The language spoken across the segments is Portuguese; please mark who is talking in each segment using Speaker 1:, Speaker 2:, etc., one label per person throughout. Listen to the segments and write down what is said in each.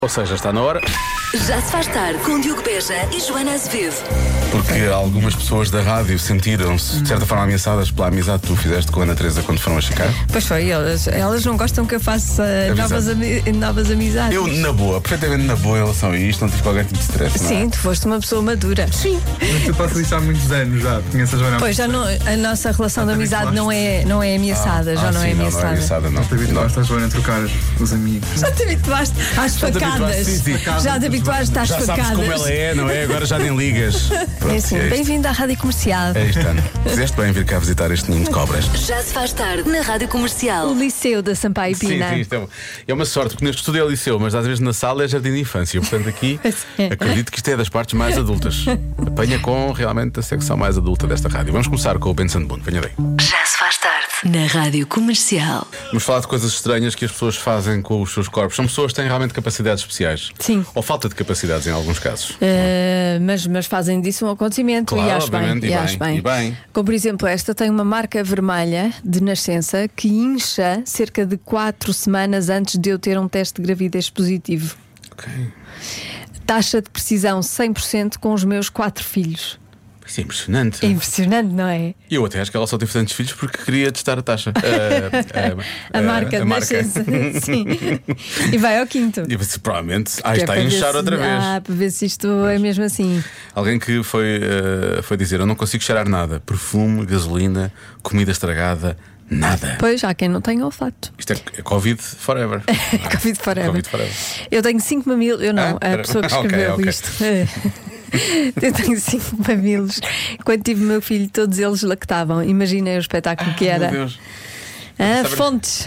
Speaker 1: Ou seja, está na hora.
Speaker 2: Já se faz tarde com Diogo Beja e Joana Azevedo.
Speaker 1: Porque algumas pessoas da rádio sentiram-se de certa forma ameaçadas pela amizade que tu fizeste com a Ana Teresa quando foram a Chicago.
Speaker 3: Pois foi, elas não gostam que eu faça novas amizades.
Speaker 1: Eu, na boa, perfeitamente na boa em relação a isto, não tive qualquer tipo de stress.
Speaker 3: Sim, tu foste uma pessoa madura. Sim.
Speaker 4: Mas tu passas isso há muitos anos já, conheces a Joana.
Speaker 3: Pois já não, a nossa relação de amizade não é ameaçada, já não é
Speaker 1: sim,
Speaker 3: ameaçada.
Speaker 1: Não é ameaçada, não.
Speaker 4: Te habituaste a Joana a trocar os amigos.
Speaker 3: Já te habituaste às facadas.
Speaker 1: Sim.
Speaker 3: Já te habituaste às
Speaker 1: Já
Speaker 3: facadas.
Speaker 1: sabes como ela é, não é? Agora já nem ligas. Pronto,
Speaker 3: É assim, bem-vindo à Rádio Comercial.
Speaker 1: É isto, Ana. Fizeste bem vir cá visitar este ninho de cobras.
Speaker 2: Já se faz tarde na Rádio Comercial.
Speaker 3: O Liceu da Sampaio Pina.
Speaker 1: Sim, isto é uma sorte, porque neste estúdio é liceu, mas às vezes na sala é jardim de infância. Portanto, aqui acredito que isto é das partes mais adultas. Apanha com realmente a secção mais adulta desta rádio. Vamos começar com o Benson Boone. Venha daí.
Speaker 2: Já se faz tarde na Rádio Comercial.
Speaker 1: Vamos falar de coisas estranhas que as pessoas fazem com os seus corpos. São pessoas que têm realmente capacidades especiais.
Speaker 3: Sim.
Speaker 1: Ou falta de capacidades em alguns casos.
Speaker 3: Mas fazem disso um acontecimento.
Speaker 1: Claro,
Speaker 3: e acho
Speaker 1: obviamente,
Speaker 3: bem,
Speaker 1: e
Speaker 3: acho
Speaker 1: bem, e bem.
Speaker 3: Como por exemplo, esta tem uma marca vermelha de nascença que incha cerca de 4 semanas antes de eu ter um teste de gravidez positivo.
Speaker 1: Ok.
Speaker 3: Taxa de precisão 100% com os meus 4 filhos.
Speaker 1: Isso é impressionante.
Speaker 3: É impressionante, não é?
Speaker 1: Eu até acho que ela só teve tantos filhos porque queria testar a taxa.
Speaker 3: A marca de nascença. Sim. E vai ao quinto.
Speaker 1: E provavelmente
Speaker 3: Que
Speaker 1: está
Speaker 3: é
Speaker 1: a
Speaker 3: para ver
Speaker 1: inchar
Speaker 3: se-
Speaker 1: outra vez.
Speaker 3: para ver se isto é mesmo assim.
Speaker 1: Alguém que foi dizer: eu não consigo cheirar nada. Perfume, gasolina, comida estragada, nada.
Speaker 3: Pois, há quem não tenha olfato.
Speaker 1: Isto é Covid forever.
Speaker 3: Covid forever.
Speaker 1: Covid forever.
Speaker 3: Eu tenho 5 mamilos. Eu não, a
Speaker 1: espera.
Speaker 3: pessoa que escreveu
Speaker 1: Ok.
Speaker 3: isto. Eu tenho 5 mamilos. Quando tive o meu filho, todos eles lactavam. Imaginei o espetáculo que era.
Speaker 1: Meu Deus.
Speaker 3: Fontes.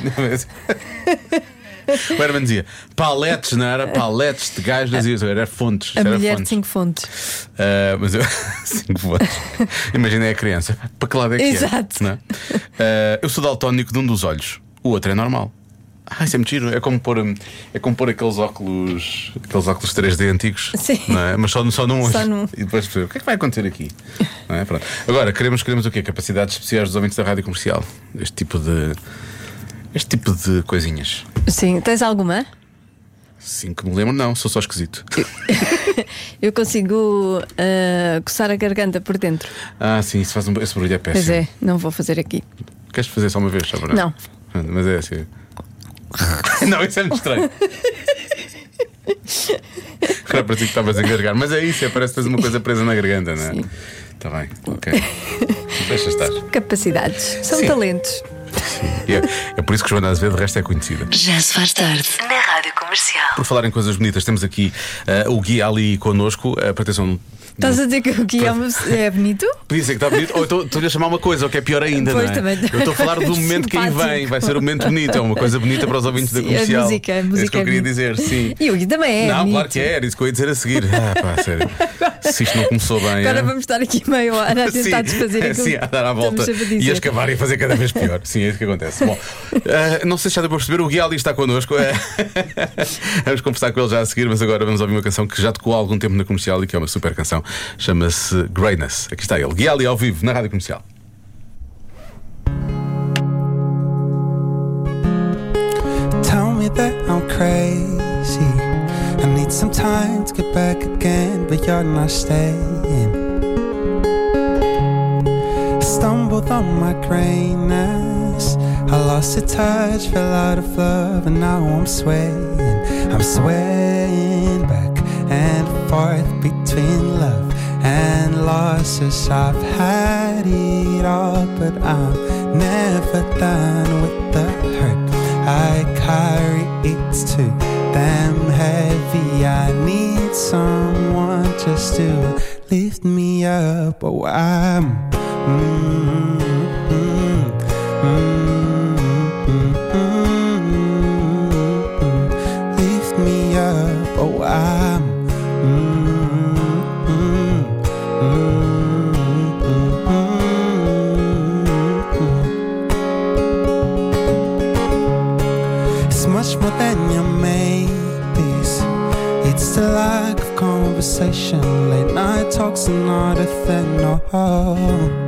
Speaker 1: O Herman dizia paletes, não era? Paletes de gás, era fontes.
Speaker 3: A
Speaker 1: Era
Speaker 3: mulher de
Speaker 1: fontes.
Speaker 3: 5 fontes.
Speaker 1: Mas eu 5 fontes. Imaginei a criança. Para que lado é que
Speaker 3: Exato.
Speaker 1: é? Não é? Eu sou daltónico de um dos olhos. O outro é normal. Isso é muito giro. É como pôr aqueles óculos 3D antigos.
Speaker 3: Sim.
Speaker 1: Não é? Mas só num olho.
Speaker 3: Só num.
Speaker 1: E depois perceber o que é que vai acontecer aqui. Não é? Pronto. Agora, queremos o quê? Capacidades especiais dos ouvintes da rádio comercial. Este tipo de coisinhas.
Speaker 3: Sim, tens alguma?
Speaker 1: Sim, que me lembro, não, sou só esquisito.
Speaker 3: Eu consigo coçar a garganta por dentro.
Speaker 1: Sim, isso esse barulho é péssimo.
Speaker 3: Pois é, não vou fazer aqui.
Speaker 1: Queres fazer só uma vez? Só para...
Speaker 3: Não.
Speaker 1: Mas é assim. Não, isso é muito estranho. Agora parecia que estavas a engasgar. Mas é isso, parece que tens uma coisa presa na garganta, não é?
Speaker 3: Sim.
Speaker 1: Está bem, ok. Deixa estar.
Speaker 3: Capacidades, são
Speaker 1: Sim.
Speaker 3: talentos.
Speaker 1: E é por isso que Joana Azevedo de resto é conhecida.
Speaker 2: Já se faz tarde na Rádio Comercial.
Speaker 1: Por falar em coisas bonitas, temos aqui o Gui ali connosco. Proteção.
Speaker 3: Estás a dizer que o que é bonito?
Speaker 1: Podia ser que está bonito, ou estou-lhe a chamar uma coisa, o que é pior ainda,
Speaker 3: Pois,
Speaker 1: não é?
Speaker 3: também.
Speaker 1: Eu estou a falar do momento que aí vem,
Speaker 3: Simpático.
Speaker 1: vai ser um momento bonito, é uma coisa bonita para os ouvintes da
Speaker 3: Sim,
Speaker 1: comercial.
Speaker 3: a música
Speaker 1: é isso que eu
Speaker 3: é
Speaker 1: queria
Speaker 3: bonita.
Speaker 1: dizer, sim.
Speaker 3: E o Gui também é.
Speaker 1: Não,
Speaker 3: bonito.
Speaker 1: claro que é, era isso que eu ia dizer a seguir. Sério. Se isto não começou bem.
Speaker 3: Agora
Speaker 1: é?
Speaker 3: vamos estar aqui meia hora a tentar desfazer aquilo
Speaker 1: sim, a dar a volta
Speaker 3: que estamos sempre a
Speaker 1: e a
Speaker 3: dizer.
Speaker 1: escavar e a fazer cada vez pior. Sim, é isso que acontece. Bom, não sei se já deu para perceber, o Gui ali está connosco. Vamos conversar com ele já a seguir, mas agora vamos ouvir uma canção que já tocou há algum tempo na comercial e que é uma super canção. Chama-se Greatness. Aqui está ele, Gui ali ao vivo, na rádio comercial.
Speaker 5: Tell me that I'm crazy. I need some time to get back again, but you're not staying. I stumbled on my greatness. I lost the touch, fell out of love, and now I'm swaying. I'm swaying back and forth between love and losses. I've had it all, but I'm never done with the hurt I carry. It's too damn heavy. I need someone just to lift me up. Oh, lift me up. Oh, it's much more than your maybes. It's the lack of conversation, late night talks and not a thing. No,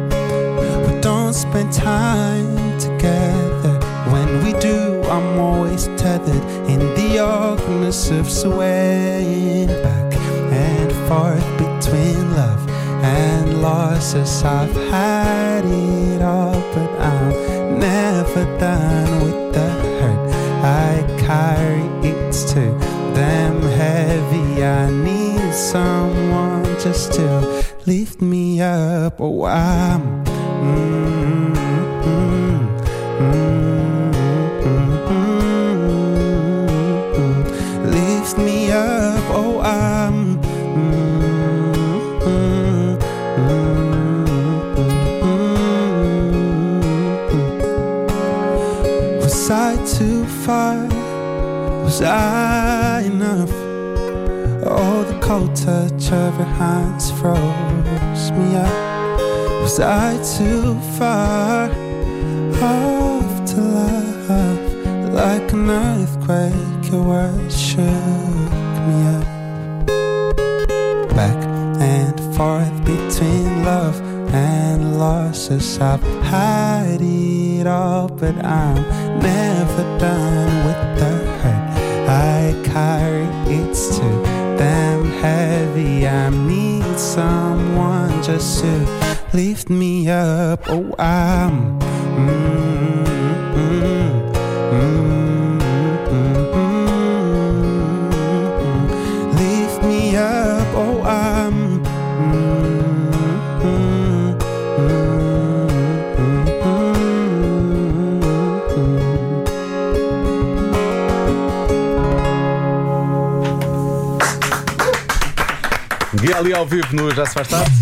Speaker 5: we don't spend time together. When we do, I'm always always tethered in the awkwardness of swaying back and forth between love and losses. I've had it all, but I'm never done with the hurt I carry. It's too damn heavy. I need someone just to lift me up. Oh, I'm lift me up. Oh, I'm was I too far? Was I enough? Oh, the cold touch of your hands froze me up. Was I too far off to love? Like an earthquake, your words shook me up. Back and forth between love and losses. I've had it all, but I'm never done with the hurt I carry. It's too damn heavy. I need someone just to lift me up. Oh, I'm lift me up. Oh, I'm
Speaker 1: Guia ali ao vivo no Já Se Faz Tarde.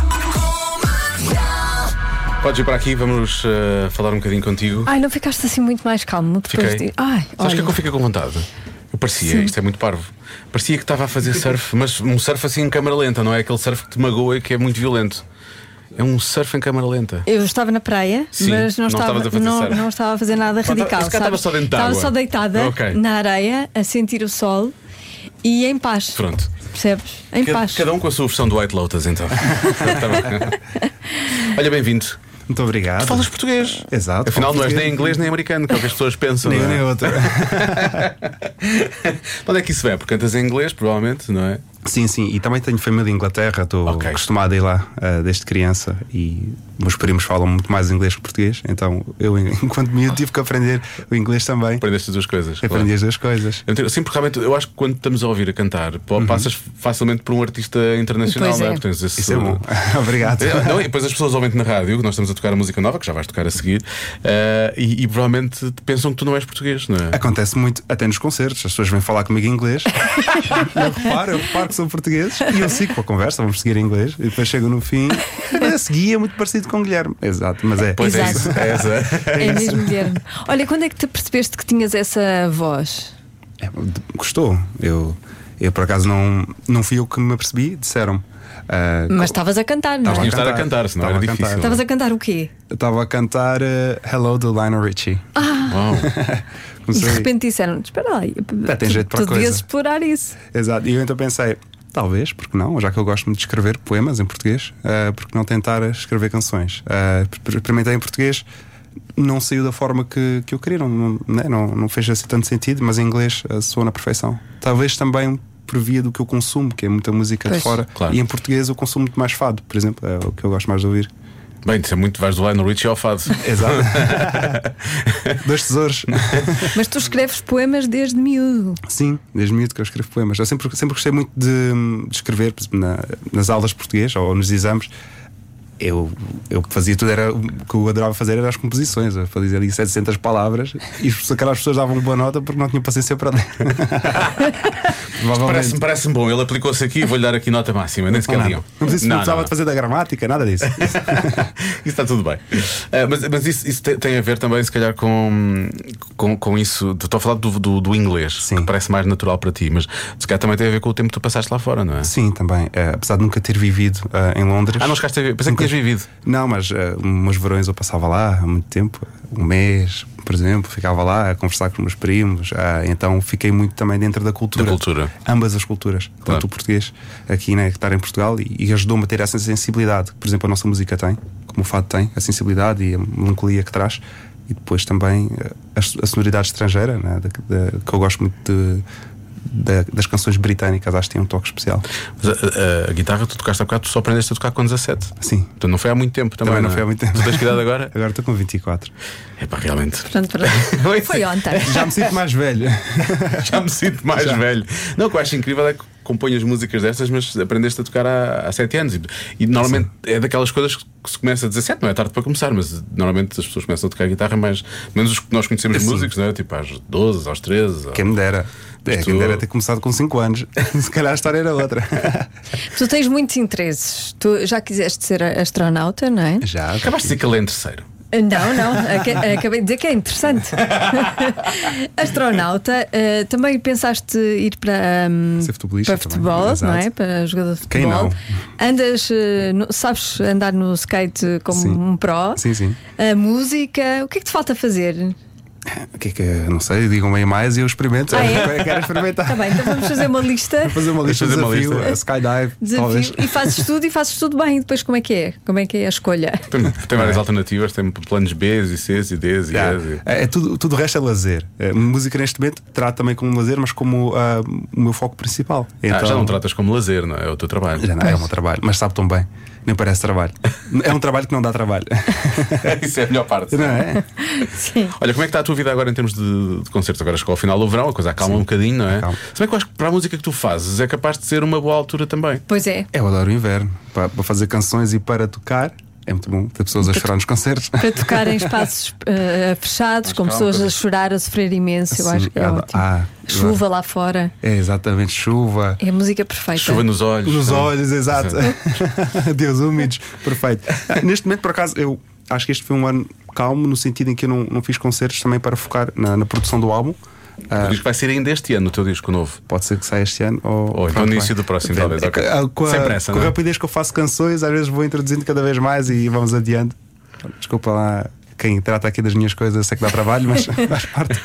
Speaker 1: Podes ir para aqui, vamos falar um bocadinho contigo.
Speaker 3: Ai, não ficaste assim muito mais calmo depois
Speaker 1: Fiquei.
Speaker 3: de... Ai,
Speaker 1: Sabes que é
Speaker 3: olha.
Speaker 1: que eu fiquei com vontade? Eu parecia,
Speaker 3: Sim.
Speaker 1: isto é muito parvo. Parecia que estava a fazer surf, mas um surf assim em câmara lenta, não é aquele surf que te magoa e que é muito violento. É um surf em câmara lenta.
Speaker 3: Eu estava na praia,
Speaker 1: Sim,
Speaker 3: mas não
Speaker 1: não
Speaker 3: estava
Speaker 1: estavas a fazer surf.
Speaker 3: não estava a fazer nada radical.
Speaker 1: se calhar estava
Speaker 3: sabes?
Speaker 1: só dentro da
Speaker 3: Estava
Speaker 1: água.
Speaker 3: só deitada
Speaker 1: Ok.
Speaker 3: na areia, a sentir o sol e em paz.
Speaker 1: Pronto.
Speaker 3: Percebes? Em paz.
Speaker 1: Cada um com a sua versão do White Lotus, então. Tá bem. Olha, bem-vindo.
Speaker 5: muito obrigado.
Speaker 1: Tu falas português.
Speaker 5: Exato.
Speaker 1: Afinal,
Speaker 5: falo
Speaker 1: não és nem
Speaker 5: português.
Speaker 1: inglês nem americano, que é o que as pessoas pensam.
Speaker 5: Nem um
Speaker 1: não é?
Speaker 5: nem outro.
Speaker 1: Onde é que isso vem? Porque cantas em inglês, provavelmente, não é?
Speaker 5: Sim, sim, e também tenho família em Inglaterra, estou
Speaker 1: Ok.
Speaker 5: acostumado a ir lá desde criança e meus primos falam muito mais inglês que português, então eu, enquanto miúdo, tive que aprender o inglês também.
Speaker 1: Aprendeste as duas coisas.
Speaker 5: Aprendi
Speaker 1: claro.
Speaker 5: as duas coisas.
Speaker 1: Sim, porque realmente eu acho que quando estamos a ouvir a cantar, passas facilmente por um artista internacional,
Speaker 3: Pois
Speaker 1: não é?
Speaker 3: é.
Speaker 1: Porque tens esse...
Speaker 5: Isso é bom. Obrigado.
Speaker 1: Não, e depois as pessoas ouvem-te na rádio, que nós estamos a tocar a música nova, que já vais tocar a seguir, e provavelmente pensam que tu não és português, não é?
Speaker 5: Acontece muito, até nos concertos, as pessoas vêm falar comigo em inglês. eu reparo que são portugueses e eu sigo com a conversa, vamos seguir em inglês. E depois chego no fim, esse guia é muito parecido com o Guilherme. Exato, mas é.
Speaker 1: Pois
Speaker 3: Exato.
Speaker 1: é isso.
Speaker 3: É mesmo, Guilherme. Olha, quando é que te percebeste que tinhas essa voz?
Speaker 5: Gostou. Eu por acaso não fui eu que me apercebi, disseram-me.
Speaker 3: Mas estavas a cantar, não
Speaker 1: Tinhas
Speaker 3: é?
Speaker 1: de estar a cantar, senão era
Speaker 5: Estava a
Speaker 1: difícil.
Speaker 5: cantar.
Speaker 3: Estavas a cantar o quê?
Speaker 5: Eu estava a cantar Hello do Lionel Richie.
Speaker 1: Uau.
Speaker 3: E
Speaker 5: Comecei-
Speaker 3: de repente disseram: espera lá,
Speaker 5: tem jeito para a
Speaker 3: tu devias
Speaker 5: coisa.
Speaker 3: explorar isso.
Speaker 5: Exato, e eu então pensei, talvez, porque não, já que eu gosto muito de escrever poemas em português, porque não tentar escrever canções? Experimentei em português, não saiu da forma que eu queria, não fez assim tanto sentido, mas em inglês soa na perfeição. Talvez também por via do que eu consumo, que é muita música
Speaker 3: Pois.
Speaker 5: de fora,
Speaker 1: Claro.
Speaker 5: e em português eu consumo muito mais fado, por exemplo, é o que eu gosto mais de ouvir.
Speaker 1: Bem, isso é muito, vais do Lionel Richie ao fado.
Speaker 5: Exato. Dois tesouros.
Speaker 3: Mas tu escreves poemas desde miúdo.
Speaker 5: Sim, desde miúdo que eu escrevo poemas. Eu sempre gostei muito de escrever, por exemplo, nas aulas de português ou nos exames. Eu fazia tudo, o que eu adorava fazer era as composições. Eu fazia ali 700 palavras e aquelas pessoas davam boa nota porque não tinham paciência para ler. Provavelmente.
Speaker 1: Parece-me bom, ele aplicou-se aqui e vou-lhe dar aqui nota máxima, nem sequer
Speaker 5: Nada.
Speaker 1: digam.
Speaker 5: Não precisava de fazer da gramática, nada disso.
Speaker 1: Isso está tudo bem. Mas isso tem a ver também, se calhar, com isso. Estou a falar do inglês,
Speaker 5: Sim.
Speaker 1: que parece mais natural para ti, mas se calhar também tem a ver com o tempo que tu passaste lá fora, não é?
Speaker 5: Sim, também. Apesar de nunca ter vivido em Londres.
Speaker 1: Não chegaste a ver, pensei que tinhas vivido.
Speaker 5: Não, mas meus verões eu passava lá há muito tempo, um mês, por exemplo, ficava lá a conversar com os meus primos, então fiquei muito também dentro da cultura.
Speaker 1: Da cultura.
Speaker 5: Ambas as culturas,
Speaker 1: Claro.
Speaker 5: tanto o português aqui, né, que estar em Portugal, e ajudou-me a ter essa sensibilidade que, por exemplo, a nossa música tem, como o fado tem, a sensibilidade e a melancolia que traz. e depois também a sonoridade estrangeira, né? Que eu gosto muito das canções britânicas, acho que tem um toque especial.
Speaker 1: Mas a guitarra tu tocaste há bocado, tu só aprendeste a tocar com 17.
Speaker 5: Sim.
Speaker 1: Então não foi há muito tempo também.
Speaker 5: Não foi há muito tempo.
Speaker 1: Tu tens que idade agora?
Speaker 5: Agora estou com 24.
Speaker 1: É pá, realmente.
Speaker 3: Portanto, foi ontem.
Speaker 5: Já me sinto mais velho.
Speaker 1: Já me sinto mais velho. Não, o que eu acho incrível é que compões músicas destas, mas aprendeste a tocar há 7 anos. E normalmente é daquelas coisas que se começa a 17, não é tarde para começar, mas normalmente as pessoas começam a tocar guitarra mais, menos os que nós conhecemos músicos, não é? Tipo às 12, aos 13.
Speaker 5: Quem me dera. Quem me dera ter começado com 5 anos. Se calhar a história era outra.
Speaker 3: Tu tens muitos interesses. Tu já quiseste ser astronauta, não é?
Speaker 5: Já.
Speaker 1: Acabaste de dizer que ele é em terceiro.
Speaker 3: Não, acabei de dizer que é interessante. Astronauta, também pensaste ir para futebol, não é? Para jogador de futebol.
Speaker 5: Quem não?
Speaker 3: Andas, sabes andar no skate como um pró?
Speaker 5: Sim.
Speaker 3: A música, o que é que te falta fazer?
Speaker 5: O que é que não sei, digam aí mais e eu experimento. Quero experimentar.
Speaker 3: Tá bem, então vamos fazer uma lista.
Speaker 5: Fazer uma lista, desafio, skydive, talvez.
Speaker 3: E fazes tudo bem. E depois como é que é? Como é que é a escolha?
Speaker 1: Tem várias alternativas, tem planos B e C e D e E.
Speaker 5: Tudo o resto é lazer. Música neste momento trato também como lazer, mas como o meu foco principal. Então,
Speaker 1: já não tratas como lazer, não é? É o teu trabalho.
Speaker 5: Já não, é o meu trabalho, mas sabe tão bem. Nem parece trabalho. É um trabalho que não dá trabalho.
Speaker 1: Isso é a melhor parte.
Speaker 5: Não é?
Speaker 3: Sim.
Speaker 1: Olha, como é que está a tua vida agora em termos de concertos? Agora chegou ao final do verão, a coisa acalma um bocadinho, não é?
Speaker 5: Calma.
Speaker 1: Se bem que eu acho que para a música que tu fazes é capaz de ser uma boa altura também.
Speaker 3: Pois é.
Speaker 5: Eu adoro o inverno. Para fazer canções e para tocar é muito bom ter pessoas a chorar nos concertos.
Speaker 3: Para tocar em espaços fechados, com pessoas a chorar, a sofrer imenso. Eu acho que é ótimo. Chuva lá fora.
Speaker 5: É exatamente, chuva.
Speaker 3: É a música perfeita.
Speaker 1: Chuva nos olhos.
Speaker 5: Nos olhos, exato. Deus úmidos, perfeito. Neste momento, por acaso, eu acho que este foi um ano calmo, no sentido em que eu não fiz concertos também para focar na produção do álbum.
Speaker 1: O disco vai ser ainda este ano, o teu disco novo.
Speaker 5: Pode ser que saia este ano ou
Speaker 1: então no início do próximo, talvez. Okay. Sem pressa,
Speaker 5: com a rapidez que eu faço canções, às vezes vou introduzindo cada vez mais e vamos adiante. Desculpa lá quem trata aqui das minhas coisas, sei que dá trabalho, mas faz parte.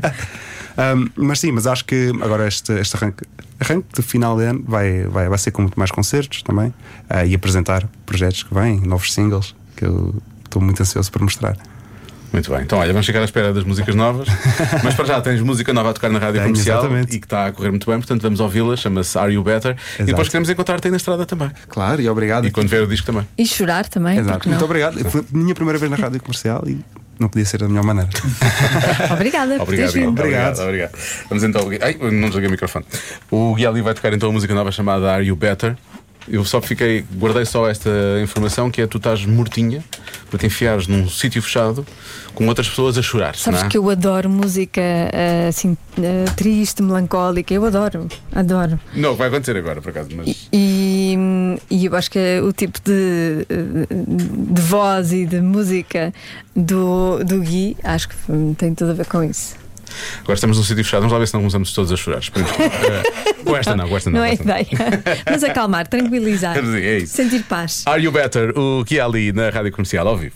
Speaker 5: Mas sim, mas acho que agora este arranque de final de ano vai ser com muito mais concertos também, e apresentar projetos que vêm, novos singles que eu estou muito ansioso por mostrar.
Speaker 1: Muito bem, então olha, vamos ficar à espera das músicas novas. Mas para já tens música nova a tocar na rádio comercial, exatamente. E que está a correr muito bem, portanto vamos ouvi-la, chama-se Are You Better? Exato. E depois queremos encontrar-te aí na estrada também.
Speaker 5: Claro, e obrigado.
Speaker 1: E quando vier o disco também.
Speaker 3: E chorar também.
Speaker 5: Exato, muito obrigado. Foi a minha primeira vez na rádio comercial e não podia ser da melhor maneira.
Speaker 3: Obrigada.
Speaker 1: Obrigado. Vamos então. Ai, não desliguei o microfone. O Gui Ali vai tocar então a música nova chamada Are You Better? Eu guardei só esta informação, que é: tu estás mortinha para te enfiares num sítio fechado com outras pessoas a chorar.
Speaker 3: Sabes
Speaker 1: não é?
Speaker 3: que eu adoro música assim, triste, melancólica. Eu adoro.
Speaker 1: Não, vai acontecer agora, por acaso. Mas...
Speaker 3: E eu acho que o tipo de voz e de música do Gui, acho que tem tudo a ver com isso.
Speaker 1: Agora estamos num sítio fechado, vamos lá ver se não começamos todos a chorar. Com esta não.
Speaker 3: Não é ideia. Mas acalmar, tranquilizar.
Speaker 1: É isso.
Speaker 3: Sentir paz.
Speaker 1: Are You Better? O Gui Ali na rádio comercial ao vivo.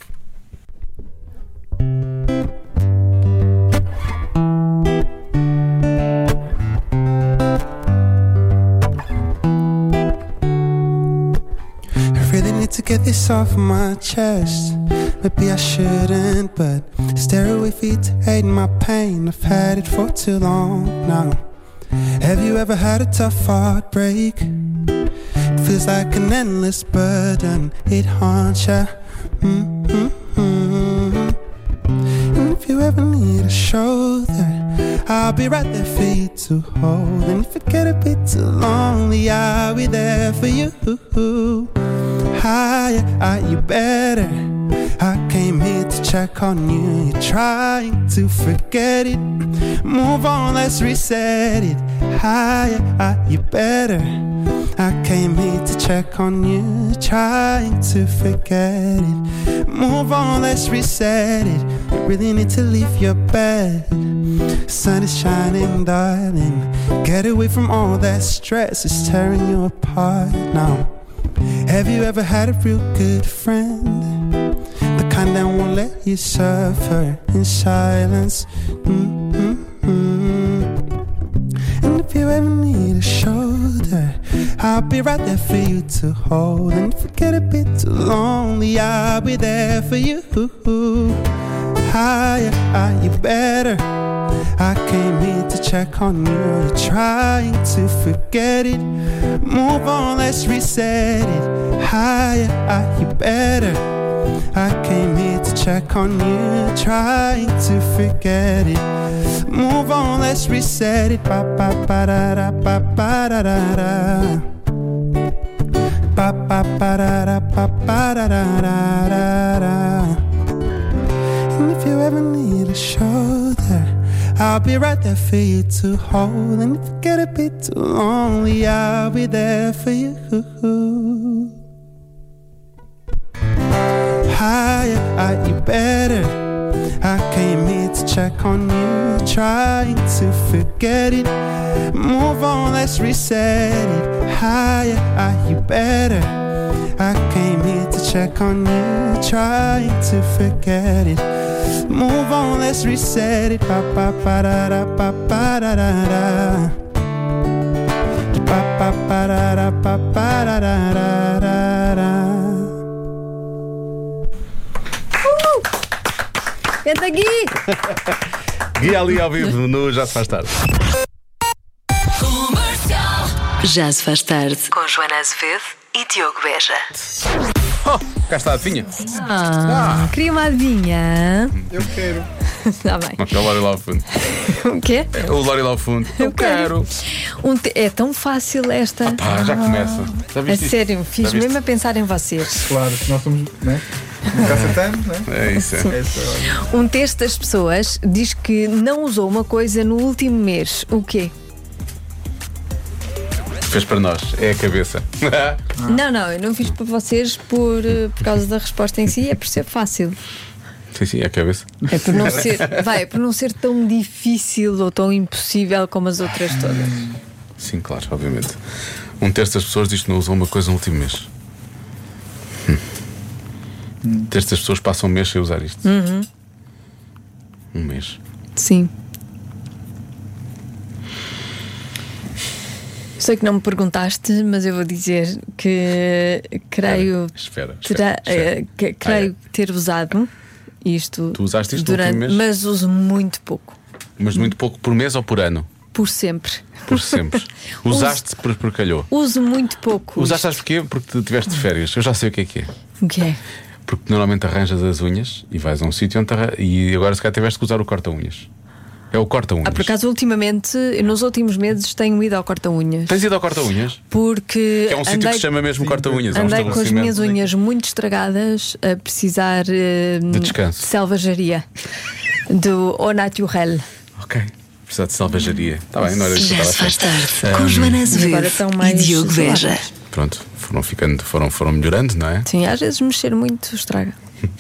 Speaker 5: I really need to get this off my chest. Maybe I shouldn't, but stare away feet to hide my pain. I've had it for too long now. Have you ever had a tough heartbreak? It feels like an endless burden. It haunts you. And if you ever need a shoulder, I'll be right there for you to hold. And if it get a bit too lonely, I'll be there for you. Higher, are you better? I came here to check on you. You're trying to forget it. Move on, let's reset it. Higher, are you better? I came here to check on you. You're trying to forget it. Move on, let's reset it. You really need to leave your bed. Sun is shining, darling. Get away from all that stress. It's tearing you apart now. Have you ever had a real good friend? The kind that won't let you suffer in silence. And if you ever need a shoulder, I'll be right there for you to hold. And if you get a bit too lonely, I'll be there for you. higher, are you better? I came here to check on you. You're trying to forget it. Move on, let's reset it. Higher, are you better? I came here to check on you. You're trying to forget it. Move on, let's reset it. Ba ba ba da da ba ba da da da. Ba ba ba da da ba ba da da da da. And if you ever need a shoulder, I'll be right there for you to hold. And if you get a bit too lonely, I'll be there for you. Higher, are you better? I came here to check on you, trying to forget it. Move on, let's reset it. Higher, are you better? I came here to check on you, trying to forget it. Move on, let's reset it. Ba ba ba da da ba ba da da da. Ba ba ba da da ba ba da da da da.
Speaker 3: Canta aqui!
Speaker 1: Gui ali ao vivo no Já Se Faz Tarde.
Speaker 2: Já se faz tarde com Joana Azevedo e Diogo Beja.
Speaker 1: Oh, cá está a adivinha.
Speaker 3: Queria uma adivinha.
Speaker 4: Eu quero.
Speaker 3: Está bem.
Speaker 1: É o Lório lá ao fundo.
Speaker 3: O quê?
Speaker 1: É o Lório lá ao fundo. Eu quero.
Speaker 3: É tão fácil esta.
Speaker 1: Pá, já começa. Já
Speaker 3: A
Speaker 1: viste isto?
Speaker 3: sério, fiz
Speaker 1: Já viste?
Speaker 3: mesmo a pensar em vocês.
Speaker 4: Claro, nós somos, né? Já acertamos, né?
Speaker 1: É isso. É.
Speaker 4: Essa, olha.
Speaker 3: Um terço das pessoas diz que não usou uma coisa no último mês. O quê?
Speaker 1: Fez para nós. É a cabeça.
Speaker 3: Não, eu não fiz para vocês por causa da resposta em si, é por ser fácil.
Speaker 1: Sim, é a cabeça.
Speaker 3: É por não ser, é por não ser tão difícil ou tão impossível como as outras todas.
Speaker 1: Sim, claro, obviamente. Um terço das pessoas diz que não usam uma coisa no último mês. Um terço das pessoas passam um mês sem usar isto. Um mês.
Speaker 3: Sim. Sei que não me perguntaste, mas eu vou dizer que creio
Speaker 1: Espera.
Speaker 3: creio ter usado isto.
Speaker 1: Tu usaste isto no último mês?
Speaker 3: Mas uso muito pouco.
Speaker 1: Mas muito pouco por mês ou por ano?
Speaker 3: Por sempre.
Speaker 1: Por sempre. Usaste por calhou.
Speaker 3: Uso muito pouco.
Speaker 1: Usaste, sabes porquê? Porque tiveste de férias. Eu já sei o que é.
Speaker 3: O que é?
Speaker 1: Porque normalmente arranjas as unhas e vais a um sítio onde e agora se calhar tiveste que usar o corta-unhas. É o corta-unhas.
Speaker 3: Por acaso, ultimamente, nos últimos meses, tenho ido ao corta-unhas.
Speaker 1: Tens ido ao corta-unhas?
Speaker 3: Porque
Speaker 1: É um sítio que se chama mesmo corta-unhas. É um
Speaker 3: andei com as
Speaker 1: estabelecimento.
Speaker 3: minhas unhas muito estragadas a precisar
Speaker 1: De descanso.
Speaker 3: de selvageria do Au Naturel.
Speaker 1: Ok. Precisar de salvajaria. Está bem, não era isso que eu
Speaker 2: Já
Speaker 1: estava a
Speaker 2: se faz
Speaker 1: achar.
Speaker 2: tarde com Joana
Speaker 3: agora
Speaker 2: Azevedo
Speaker 3: estão
Speaker 2: e
Speaker 3: mais
Speaker 2: Diogo Beja.
Speaker 1: Pronto, foram melhorando, não é?
Speaker 3: Sim, às vezes mexer muito estraga.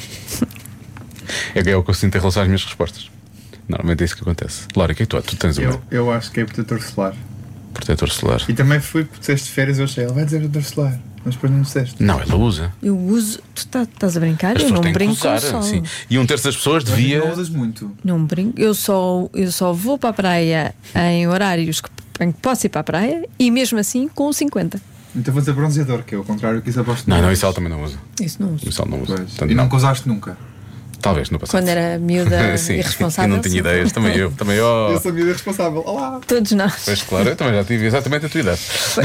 Speaker 1: É o que eu sinto em relação às minhas respostas. Normalmente é isso que acontece. Laura, o que é que tu tens uma?
Speaker 4: Eu acho que é protetor solar.
Speaker 1: Protetor solar.
Speaker 4: E também fui porque disseste de férias, eu achei, ele vai dizer protetor solar. Mas depois não disseste.
Speaker 1: Não, ela usa.
Speaker 3: Eu uso. Tu estás a brincar?
Speaker 1: As
Speaker 3: Eu
Speaker 1: pessoas
Speaker 3: não
Speaker 1: têm que
Speaker 3: brinco com
Speaker 1: usar.
Speaker 3: o sol.
Speaker 1: Sim. E um terço das pessoas
Speaker 4: Mas
Speaker 1: devia.
Speaker 4: não usas muito.
Speaker 3: Não brinco. Eu só vou para a praia em horários em que posso ir para a praia e mesmo assim com 50.
Speaker 4: Então vou dizer bronzeador, que é o contrário que isso aposto.
Speaker 1: Não, isso ela também não usa.
Speaker 3: Isso não uso.
Speaker 1: Isso ela não usa.
Speaker 4: Pois.
Speaker 1: Portanto,
Speaker 4: E
Speaker 1: não.
Speaker 4: nunca usaste nunca.
Speaker 1: Talvez no passado.
Speaker 3: Quando era miúda
Speaker 1: Sim,
Speaker 3: irresponsável.
Speaker 1: eu não tinha
Speaker 3: sim.
Speaker 1: ideias. Também eu.
Speaker 4: Eu sou a vida responsável. Olá!
Speaker 3: Todos nós.
Speaker 1: Pois claro, eu também já tive exatamente a tua idade.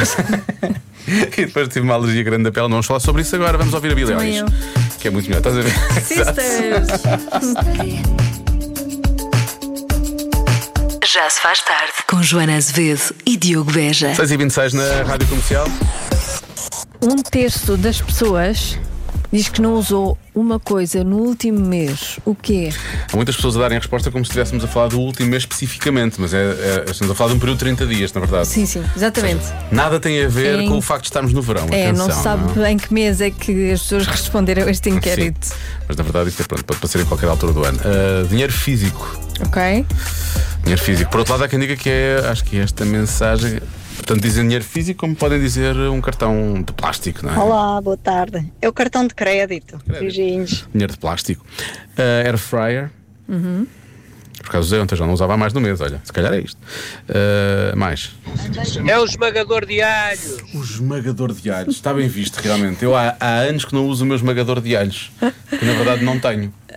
Speaker 1: E depois tive uma alergia grande da pele. Não vamos falar sobre isso agora. Vamos ouvir a Billie
Speaker 3: Também
Speaker 1: Eilish, que é muito melhor. Estás a ver?
Speaker 3: Sisters!
Speaker 2: Já se faz tarde com Joana Azevedo e Diogo Beja.
Speaker 1: 6h26 na Rádio Comercial.
Speaker 3: Um terço das pessoas diz que não usou uma coisa no último mês. O quê?
Speaker 1: Há muitas pessoas a darem a resposta como se estivéssemos a falar do último mês especificamente, mas estamos a falar de um período de 30 dias, na verdade.
Speaker 3: Sim, exatamente.
Speaker 1: Nada tem a ver
Speaker 3: Em-
Speaker 1: com o facto de estarmos no verão.
Speaker 3: Não
Speaker 1: Atenção,
Speaker 3: se sabe
Speaker 1: não?
Speaker 3: em que mês é que as pessoas responderam a este inquérito.
Speaker 1: Sim. Mas na verdade isto é pronto, pode ser em qualquer altura do ano. Dinheiro físico.
Speaker 3: Ok?
Speaker 1: Dinheiro físico. Por outro lado, há quem diga que acho que esta mensagem. Portanto, dizem dinheiro físico como podem dizer um cartão de plástico, não é?
Speaker 6: Olá, boa tarde. É o cartão de crédito. Beijinhos.
Speaker 1: Dinheiro de plástico. Air fryer. Por causa usei ontem, já não usava há mais de um mês. Olha, se calhar é isto. Mais.
Speaker 7: É o esmagador de alhos.
Speaker 1: O esmagador de alhos. Está bem visto, realmente. Eu há anos que não uso o meu esmagador de alhos. Que na verdade não tenho.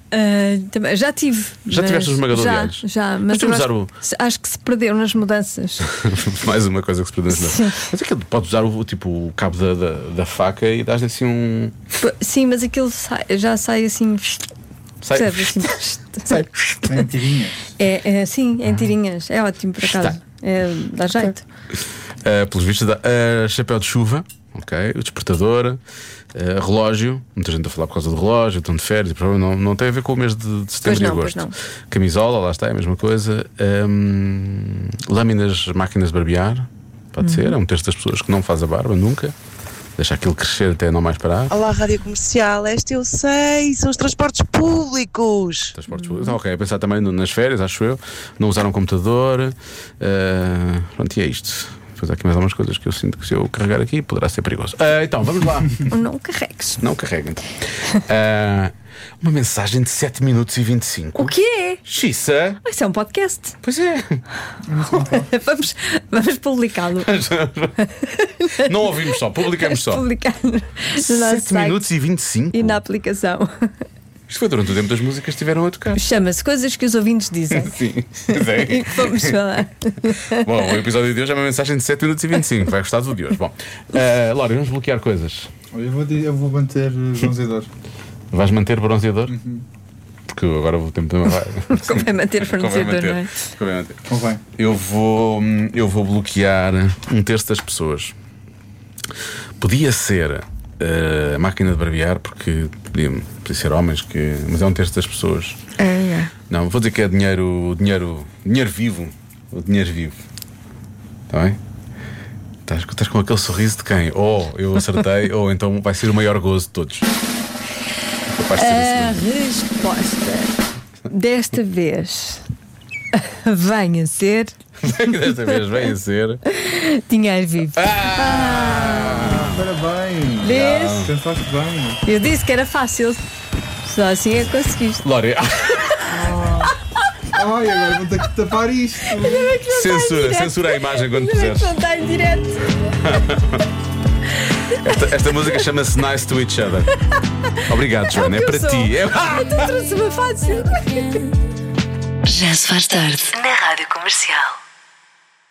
Speaker 3: Também, já tive.
Speaker 1: Já tiveste um esmagador de alhos?
Speaker 3: Já,
Speaker 1: Mas
Speaker 3: mas
Speaker 1: tu
Speaker 3: acho que se perderam nas mudanças.
Speaker 1: Mais uma coisa que se perdeu. Mas aquilo podes usar o cabo da faca e dás assim um.
Speaker 3: Sim, mas aquilo já sai assim.
Speaker 1: Sai.
Speaker 3: Percebes? Assim,
Speaker 1: Sai.
Speaker 4: Em tirinhas.
Speaker 3: Sim, em tirinhas. É ótimo por acaso. Dá jeito.
Speaker 1: Pelos vistos, dá chapéu de chuva, ok? O despertador, relógio. Muita gente a falar por causa do relógio, estão de férias. Não tem a ver com o mês de setembro e agosto. Camisola, lá está, é a mesma coisa. Lâminas, máquinas de barbear. Pode ser, é um terço das pessoas que não faz a barba nunca. Deixa aquilo crescer até não mais parar.
Speaker 8: Olá, Rádio Comercial, esta eu sei, são os transportes públicos.
Speaker 1: Transportes públicos, ok, a pensar também nas férias, acho eu. Não usaram computador. Pronto, e é isto. Depois há aqui mais algumas coisas que eu sinto que se eu carregar aqui poderá ser perigoso. Então, vamos lá.
Speaker 3: Não carregues.
Speaker 1: Não carrega, então. Uma mensagem de 7 minutos e 25.
Speaker 3: O quê?
Speaker 1: Xiça?
Speaker 3: Isso é um podcast.
Speaker 1: Pois é.
Speaker 3: Vamos publicá-lo.
Speaker 1: Não ouvimos só, publicamos só.
Speaker 3: Publicar no nosso
Speaker 1: 7 minutos e 25.
Speaker 3: e na aplicação.
Speaker 1: Isto foi durante o tempo das músicas que estiveram a tocar.
Speaker 3: Chama-se Coisas que os ouvintes dizem.
Speaker 1: Sim,
Speaker 3: E que vamos falar.
Speaker 1: Bom, o episódio de hoje é uma mensagem de 7 minutos e 25. Vai gostar do de hoje. Bom, Laura, vamos bloquear coisas.
Speaker 4: Eu vou manter bronzeador.
Speaker 1: Vais manter bronzeador? Porque agora o tempo também vai.
Speaker 3: Convém manter bronzeador, não é?
Speaker 1: Convém manter.
Speaker 4: Convém.
Speaker 1: Eu vou bloquear um terço das pessoas. Podia ser a máquina de barbear, porque podia ser homens, mas é um terço das pessoas. Não, vou dizer que é dinheiro vivo. O dinheiro vivo. Está bem? Estás com aquele sorriso de quem? Ou eu acertei, ou então vai ser o maior gozo de todos.
Speaker 3: A resposta desta vez vem a ser dinheiro vivo.
Speaker 4: Parabéns.
Speaker 3: Vês?
Speaker 4: Pensaste bem.
Speaker 3: Eu disse que era fácil. Só assim é que conseguiste.
Speaker 1: Laura,
Speaker 4: Ai, agora vou ter que tapar isto.
Speaker 1: censura a imagem quando puseres.
Speaker 3: Não está em direto.
Speaker 1: Esta música chama-se Nice to Each Other. Obrigado, Joana, é para ti.
Speaker 3: Tu trouxe-me fácil.
Speaker 2: Já se faz tarde na Rádio Comercial.